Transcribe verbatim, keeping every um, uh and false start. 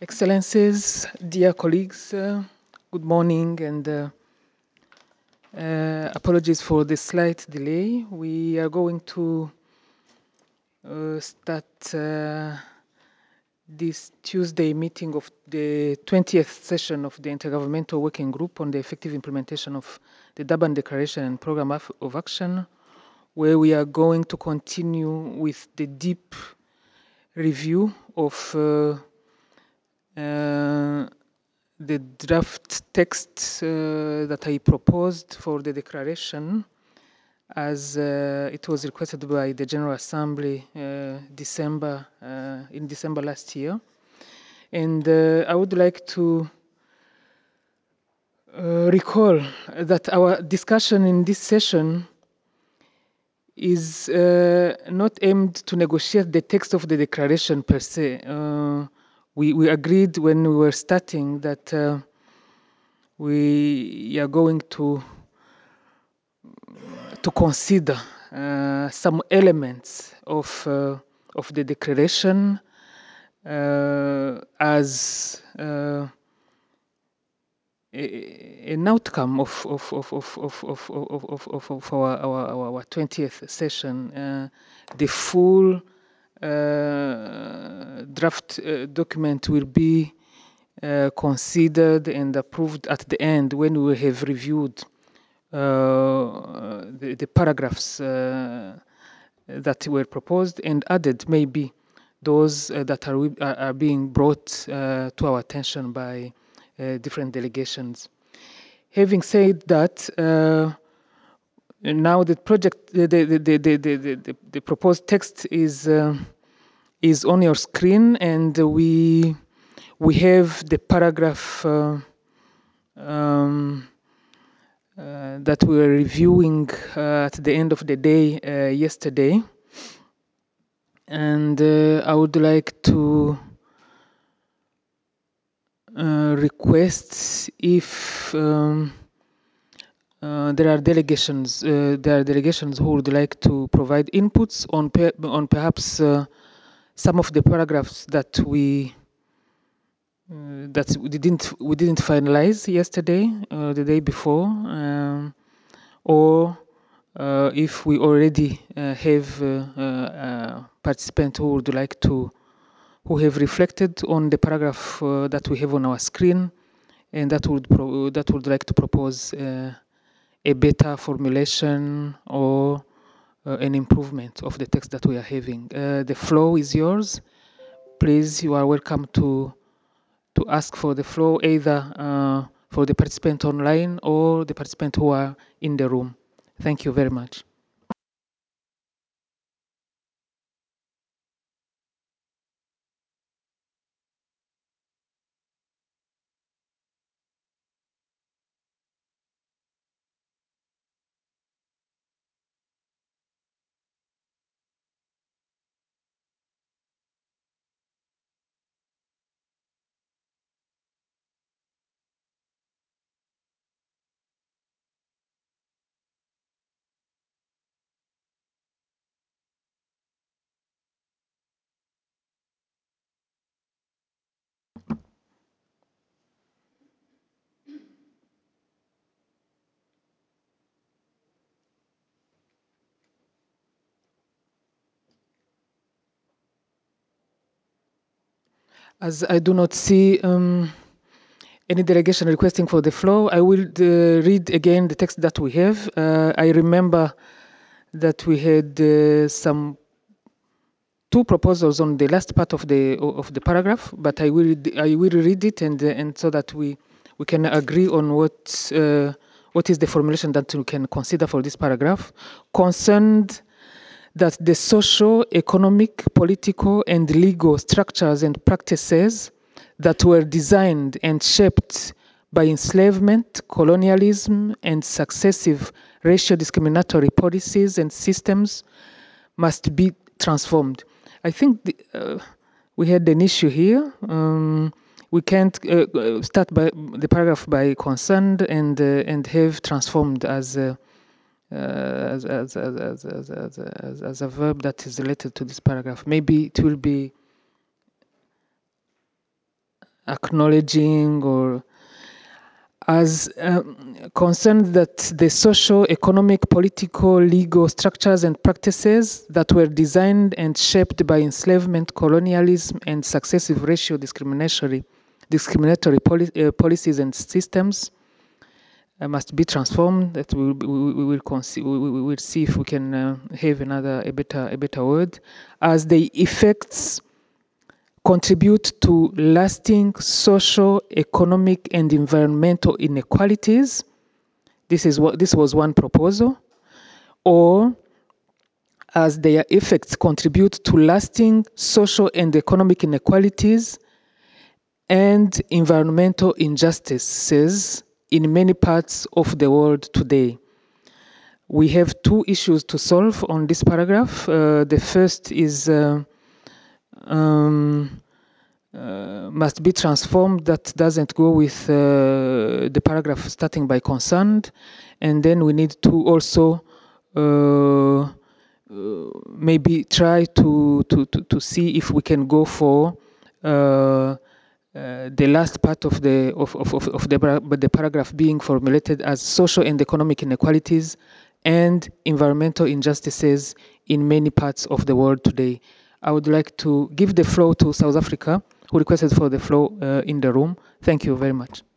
Excellencies, dear colleagues, uh, good morning and uh, uh, apologies for the slight delay. We are going to uh, start uh, this Tuesday meeting of the twentieth session of the Intergovernmental Working Group on the Effective Implementation of the Durban Declaration and Program of, of Action, where we are going to continue with the deep review of uh, uh, the draft text uh, that I proposed for the declaration as uh, it was requested by the General Assembly uh, December uh, in December last year. And uh, I would like to uh, recall that our discussion in this session is uh, not aimed to negotiate the text of the declaration per se. Uh, we, we agreed when we were starting that uh, we are going to to consider uh, some elements of uh, of the declaration uh, as uh, a, an outcome of of of of of of of, of, of, of our, our our twentieth session. Uh, the full uh, draft uh, document will be uh, considered and approved at the end when we have reviewed uh, the, the paragraphs uh, that were proposed and added maybe those uh, that are, are, are being brought uh, to our attention by uh, different delegations. Having said that, uh, now the project, the, the, the, the, the, the, the proposed text is uh, is on your screen, and we we have the paragraph uh, um, uh, that we were reviewing uh, at the end of the day uh, yesterday. And uh, I would like to uh, request if um, uh, there are delegations, uh, there are delegations who would like to provide inputs on per on perhaps uh, some of the paragraphs that we uh, that we didn't we didn't finalize yesterday or the day before, um, or uh, if we already uh, have uh, uh, participants who would like to who have reflected on the paragraph uh, that we have on our screen, and that would pro that would like to propose uh, a better formulation or uh, an improvement of the text that we are having. Uh, the floor is yours. Please, you are welcome to to ask for the floor, either uh, for the participant online or the participant who are in the room. Thank you very much. As I do not see um, any delegation requesting for the floor, I will uh, read again the text that we have. Uh, I remember that we had uh, some two proposals on the last part of the of the paragraph, but I will I will read it and uh, and so that we we can agree on what uh, what is the formulation that we can consider for this paragraph. Concerned that the social, economic, political, and legal structures and practices that were designed and shaped by enslavement, colonialism, and successive racial discriminatory policies and systems must be transformed. I think the, uh, we had an issue here. Um, we can't uh, uh, start by the paragraph by concerned and uh, and have transformed as uh, uh, as, as, as, as, as, as, as, as a verb that is related to this paragraph. Maybe it will be acknowledging or as um, concerned that the social, economic, political, legal structures and practices that were designed and shaped by enslavement, colonialism, and successive racial discriminatory, discriminatory poli uh, policies and systems uh, must be transformed. That we, we, we will we, we will see if we can uh, have another a better a better word, as the effects contribute to lasting social, economic, and environmental inequalities. This is what this was one proposal. Or as their effects contribute to lasting social and economic inequalities and environmental injustices in many parts of the world today. We have two issues to solve on this paragraph. Uh, the first is uh, um, uh, must be transformed. That doesn't go with uh, the paragraph starting by concerned. And then we need to also uh, uh, maybe try to, to, to, to see if we can go for uh, uh, the last part of the of, of, of, of the, but the paragraph being formulated as social and economic inequalities and environmental injustices in many parts of the world today. I would like to give the floor to South Africa, who requested for the floor uh, in the room. Thank you very much.